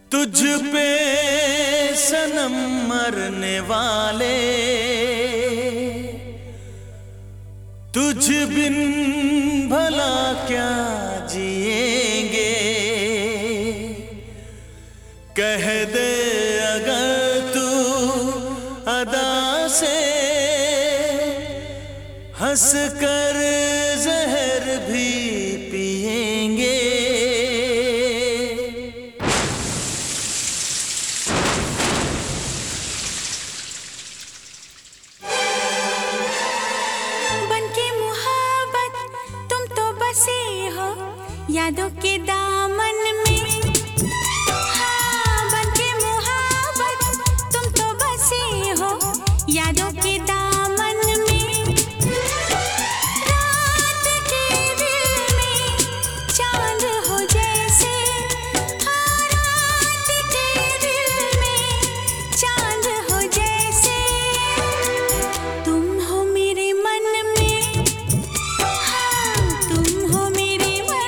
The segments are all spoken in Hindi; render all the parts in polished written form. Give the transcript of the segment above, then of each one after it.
तुझ पे सनम मरने वाले, तुझ बिन भला क्या जिएंगे। कह दे अगर तू अदा से, हंस कर जहर भी पिएंगे। यादों के दामन में, हाँ बनके मुहाबत तुम तो बसे हो यादों के दामन में। रात के दिल में चांद हो जैसे, हाँ रात के दिल में चांद हो जैसे। तुम हो मेरे मन में, हाँ तुम हो मेरे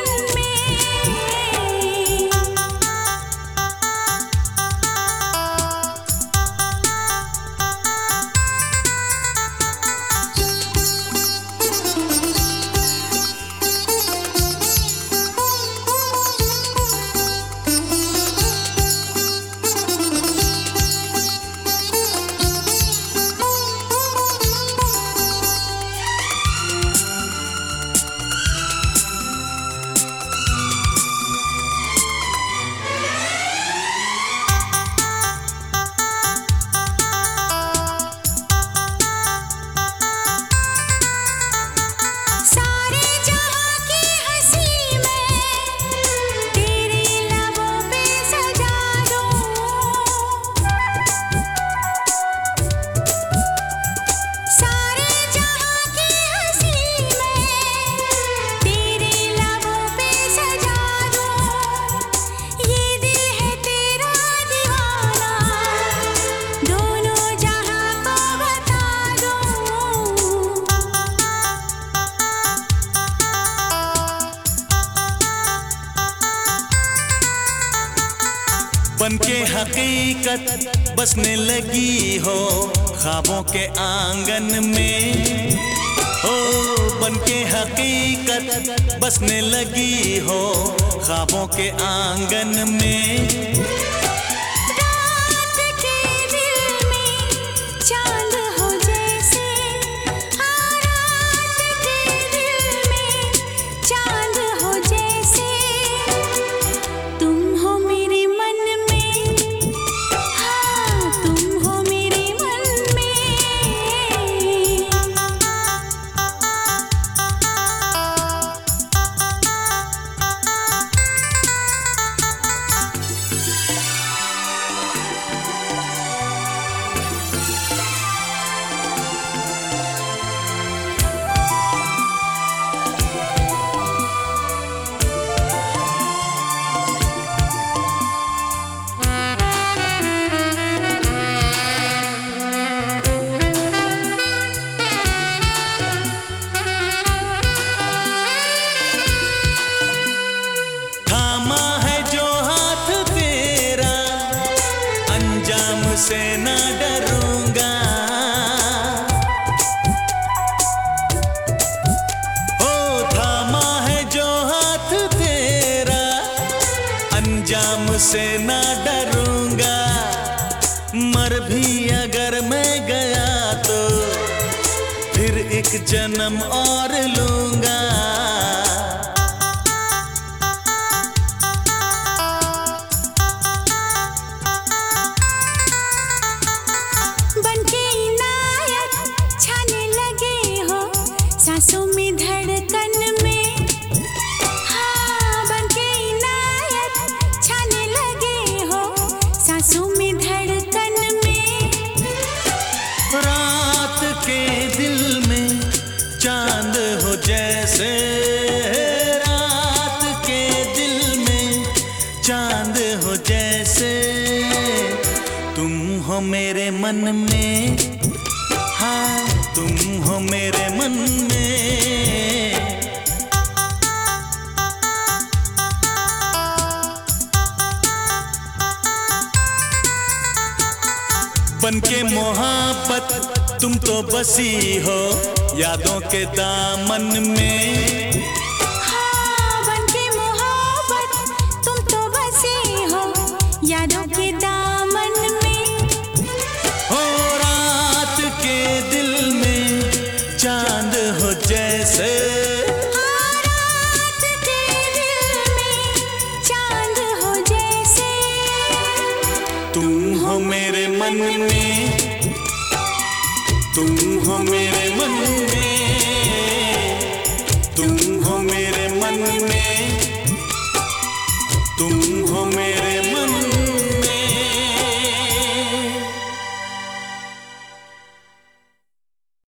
बनके हकीकत बसने लगी हो ख्वाबों के आंगन में। ओ बनके हकीकत बसने लगी हो ख्वाबों के आंगन में। रात के दिल में चांद हो जैसे, हाँ रात के दिल में चांद हो जैसे। तुम हो मेरे मन में, हाँ तुम हो मेरे मन में। से ना डरूंगा, ओ थामा है जो हाथ तेरा, अंजाम से ना डरूंगा। मर भी अगर मैं गया तो फिर एक जन्म और लूंगा। सांसों में धड़कन में, हाँ बनके इनायत छाने लगे हो सांसों में धड़कन में। रात के दिल में चांद हो जैसे, रात के दिल में चांद हो जैसे। तुम हो मेरे मन में, हाँ तुम हो मेरे मन में। बनके मोहब्बत तुम तो बसी हो यादों के दामन में। हाँ, बनके मोहब्बत तुम तो बसी हो यादों के दामन में। हो रात के दिल में चांद हो जैसे, हाँ, रात के दिल में चांद हो जैसे। तुम हो मेरे मन में, तुम हो मेरे मन में।